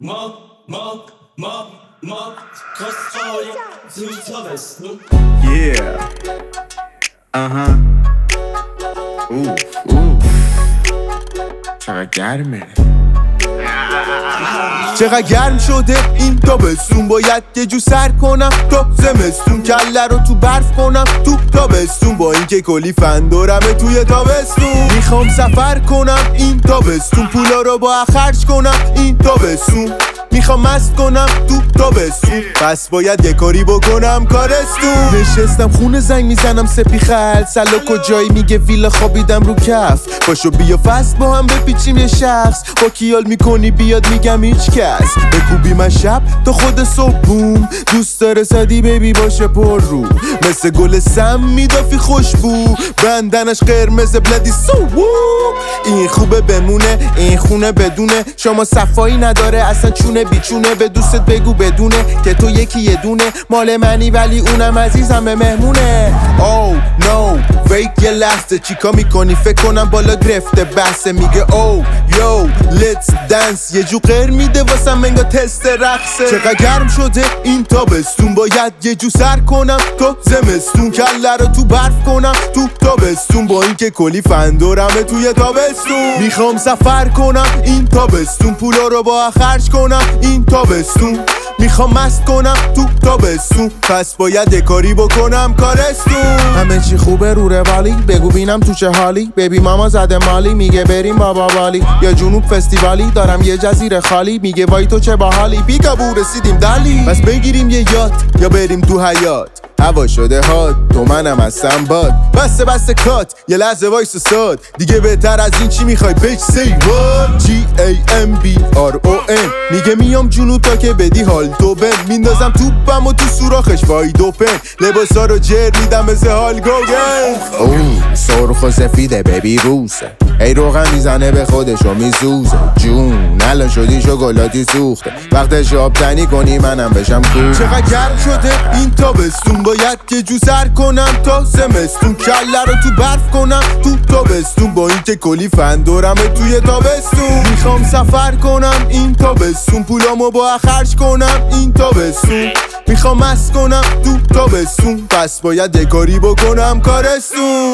ما خواستایم زودتا بستون Yeah. چقدر گرمه. چقدر گرم شده این تابستون، باید یه جو سر کنم تا زمستون، کله رو تو برف کنم تو تابستون، با اینکه کلی فن دارمه توی تابستون. میخوام سفر کنم این تابستون، پولا رو با خرج کنم این تابستون، میخوام مست کنم تو تابستون، پس باید یه کاری بکنم کارستون. نشستم خونه زنگ میزنم سپی خل سلا کجایی، میگه ویلا خوابیدم رو کف، پاشو بیا فست با هم بپیچیم یه شخص، با کیال میکنی بیاد میگم هیچ کس، بکوبی من شب تا خود صبح بوم، دوست داره سادی بیبی باشه پر رو، مثل گل سم میدافی خوشبو، بندنش قرمز بلدی سو، این خوبه بمونه این خونه بدونه، شما صفایی نداره اصلا چونه بیچونه، به دوستت بگو بدونه که تو یکی یه دونه مال منی، ولی اونم عزیزم به مهمونه. او نو ویت یه لحظه چیکا میکنی، فکر کنم بالا گرفته بحثه، میگه او یو لیتس دنس، یه جو غیر میده واسم منگا تست رقصه. چقدر گرم شده این تابستون، باید یه جو سر کنم تا زمستون، کله رو تو برف کنم تو تابستون، با اینکه کلی فن دارمه توی تابستون. میخوام سفر کنم این تابستون، پولا رو با خرج کنم این تابستون، میخوام مست کنم تو تابستون، پس باید یه کاری بکنم کارستون. همه چی خوبه رو روالی، بگو بینم تو چه حالی، بیبی ماما زده مالی، میگه بریم بابا بالی یا جنوب فستیوالی، دارم یه جزیره خالی، میگه وای تو چه باحالی، بیگابو رسیدیم دالی، پس بگیریم یه یات یا بریم تو حیات، هوا شده هات تو منم هستم باد، بسته کات یه لحظه وایس ساد، دیگه بهتر از این چی میخوای بیچ سی وات. GAMBRON میگه میام جنوب تا که بدی حال تو بند، میندازم توپم و تو سوراخش وای دوپن، لباسا رو جر میدم مثل حال گوگن. اوه سرخ و سفیده ببی روسه، ای روغن میزنه به خودش و میسوزه، جون الان شدی شکلاتی سوخته، وقتش آب تنی کنی منم بشم کور. چقدر گرم شده این تابستون، باید یه جو سر کنم تا زمستون، کله رو تو برف کنم تو تابستون، با اینکه کلی فن دارمه توی تابستون. میخوام سفر کنم این تابستون، پولامو با خرج کنم این تابستون، میخوام مست کنم تو تابستون، پس باید یه کاری بکنم کارستون.